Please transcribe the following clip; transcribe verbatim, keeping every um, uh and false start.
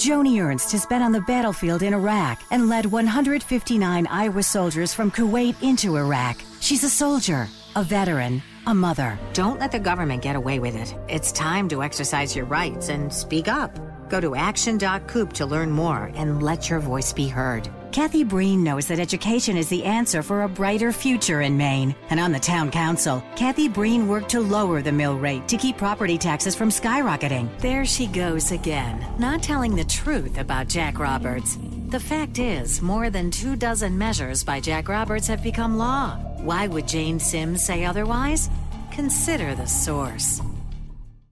Joni Ernst has been on the battlefield in Iraq and led one hundred fifty-nine Iowa soldiers from Kuwait into Iraq. She's a soldier, a veteran, a mother. Don't let the government get away with it. It's time to exercise your rights and speak up. Go to action dot coop to learn more and let your voice be heard. Kathy Breen knows that education is the answer for a brighter future in Maine. And on the town council, Kathy Breen worked to lower the mill rate to keep property taxes from skyrocketing. There she goes again, not telling the truth about Jack Roberts. The fact is, more than two dozen measures by Jack Roberts have become law. Why would Jane Sims say otherwise? Consider the source.